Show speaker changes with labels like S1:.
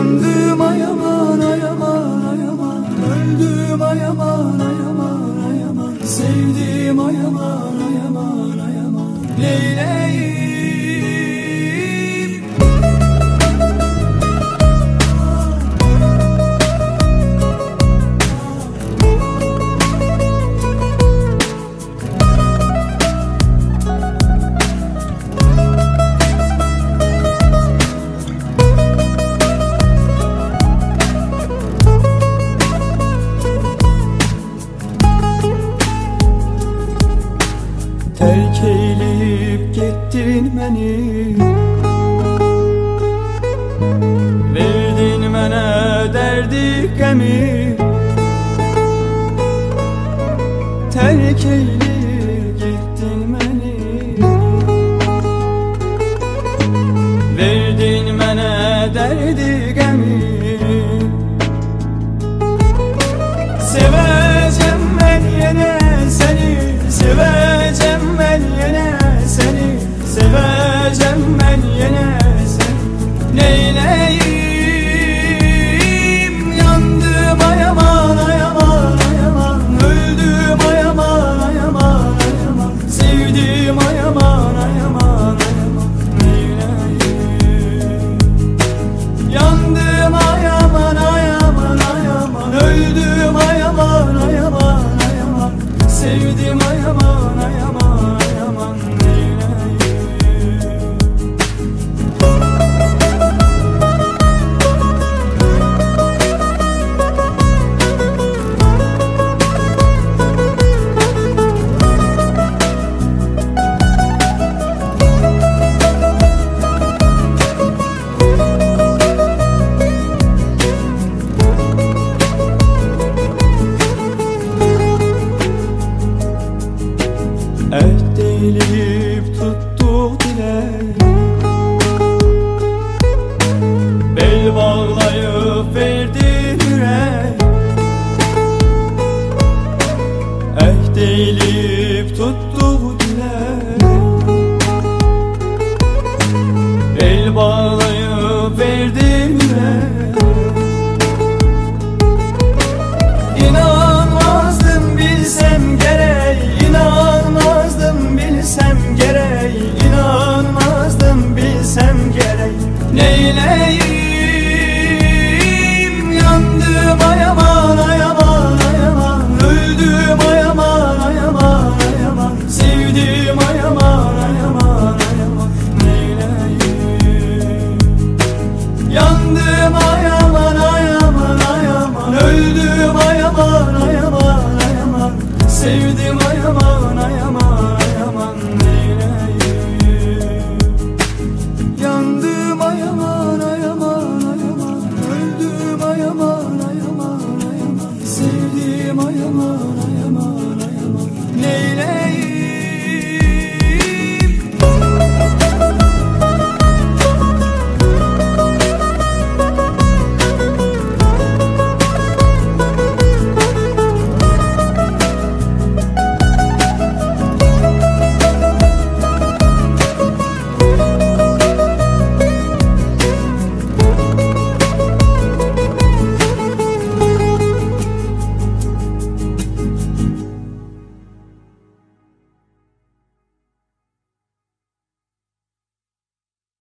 S1: Yandım ay aman ay aman ay aman, öldüm ay aman ay aman ay aman, sevdim ay aman ay aman ay aman, neyleyim? Terk eyleyip gittin beni, verdin mənə derdi qəmi. Terk eyleyip gittin beni, verdin mənə derdi qəmi. Sevəcəm mən yenə səni, sevəcəm ben yine seni, seveceğim ben yine seni, neyleyim? Yandım ay aman ay aman ay aman, öldüm ay aman ay aman ay aman, sevdim ay aman ay aman ay aman, neyleyim? Yandım ay aman ay aman ay aman, öldüm ay aman ay aman ay aman, sevdim ay aman ay aman. Əhd eləyib tutduq dilək, bel bağlayıb verdin ürək. Əhd eləyib tutduq dilək, bel bağlayıb verdin ürək. İnanmazdım bilsem gerek, inanmazdım bilsem gerek, inanmazdım bilsem gerek, neyleyim?